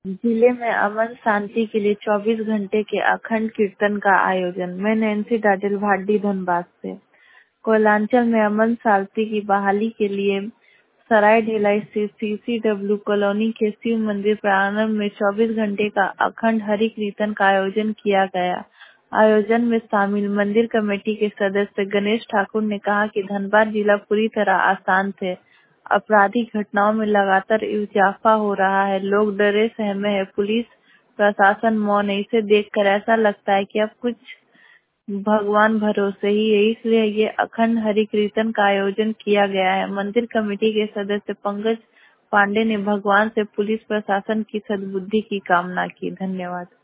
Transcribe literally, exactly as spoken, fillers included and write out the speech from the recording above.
जिले में अमन शांति के लिए चौबीस घंटे के अखंड कीर्तन का आयोजन। मैं नैन्सी डाडेल, भाटी, धनबाद से। कोयलांचल में अमन शांति की बहाली के लिए सरायढेला स्थित सीसीडब्ल्यू कॉलोनी के शिव मंदिर प्रांगण में चौबीस घंटे का अखंड हरि कीर्तन का आयोजन किया गया। आयोजन में शामिल मंदिर कमेटी के सदस्य गणेश ठाकुर ने कहा कि धनबाद जिला पूरी तरह अशांत है। आपराधिक घटनाओं में लगातार इजाफा हो रहा है। लोग डरे सहमे हैं। पुलिस प्रशासन मौन है। इसे देखकर ऐसा लगता है कि अब कुछ भगवान भरोसे ही है, इसलिए ये अखंड हरि कीर्तन का आयोजन किया गया है। मंदिर कमेटी के सदस्य पंकज पांडे ने भगवान से पुलिस प्रशासन की सद्बुद्धि की कामना की। धन्यवाद।